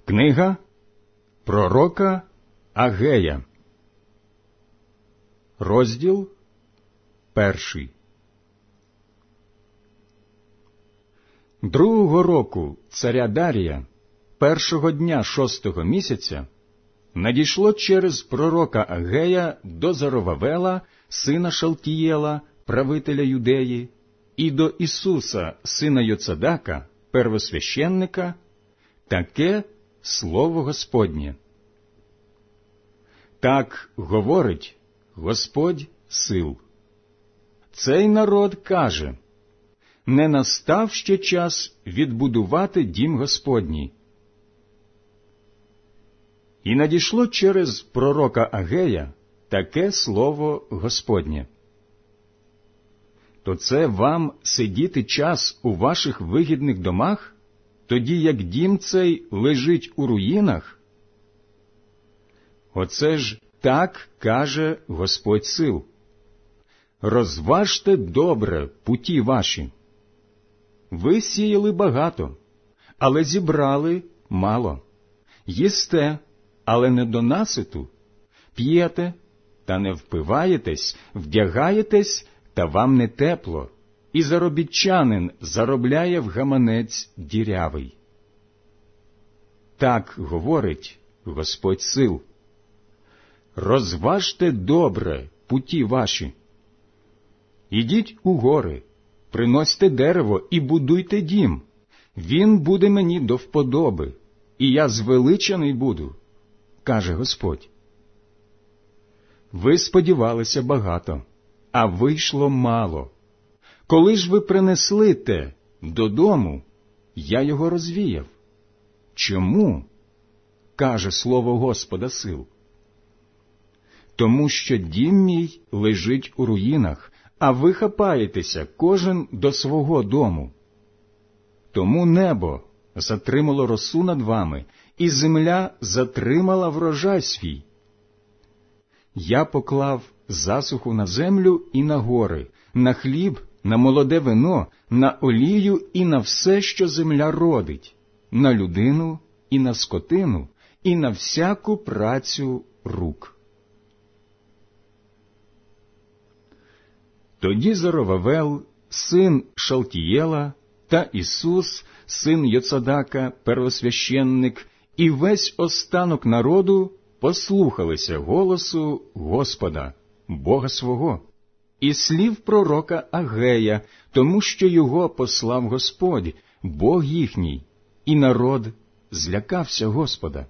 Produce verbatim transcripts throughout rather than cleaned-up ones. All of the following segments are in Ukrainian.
Книга пророка Агея, розділ перший. Другого року царя Дарія, першого дня шостого місяця, надійшло через пророка Агея до Зоровавела, сина Шалтієла, правителя Юдеї, і до Ісуса, сина Йоцадака, первосвященника, таке слово Господнє. Так говорить Господь сил. Цей народ каже: не настав ще час відбудувати дім Господній. І надійшло через пророка Агея таке слово Господнє. То це вам сидіти час у ваших вигідних домах, тоді як дім цей лежить у руїнах? Оце ж так каже Господь сил. Розважте добре путі ваші. Ви сіяли багато, але зібрали мало. Їсте, але не до наситу. П'єте, та не впиваєтесь, вдягаєтесь, та вам не тепло. І заробітчанин заробляє в гаманець дірявий. Так говорить Господь сил. Розважте добре путі ваші. Ідіть у гори, приносьте дерево і будуйте дім. Він буде мені до вподоби, і я звеличений буду, каже Господь. Ви сподівалися багато, а вийшло мало. Коли ж ви принесли те додому, я його розвіяв. Чому? Каже слово Господа сил. Тому що дім мій лежить у руїнах, а ви хапаєтеся кожен до свого дому. Тому небо затримало росу над вами, і земля затримала врожай свій. Я поклав засуху на землю і на гори, на хліб, на молоде вино, на олію і на все, що земля родить, на людину і на скотину, і на всяку працю рук. Тоді Зоровавел, син Шалтієла, та Ісус, син Йоцадака, первосвященник, і весь останок народу послухалися голосу Господа, Бога свого, і слів пророка Агея, тому що його послав Господь, Бог їхній, і народ злякався Господа.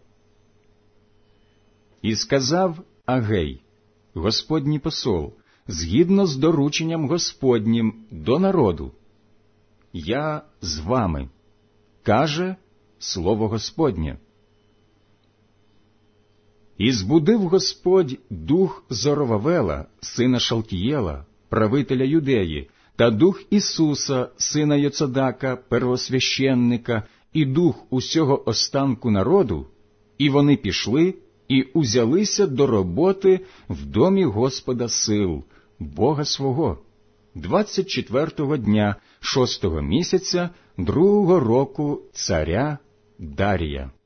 І сказав Агей, Господній посол, згідно з дорученням Господнім до народу: «Я з вами», каже слово Господнє. І збудив Господь дух Зоровавела, сина Шалтієла, правителя Юдеї, та дух Ісуса, сина Йоцадака, первосвященника, і дух усього останку народу, і вони пішли і узялися до роботи в домі Господа сил, Бога свого, двадцять четвертого дня шостого місяця другого року царя Дарія.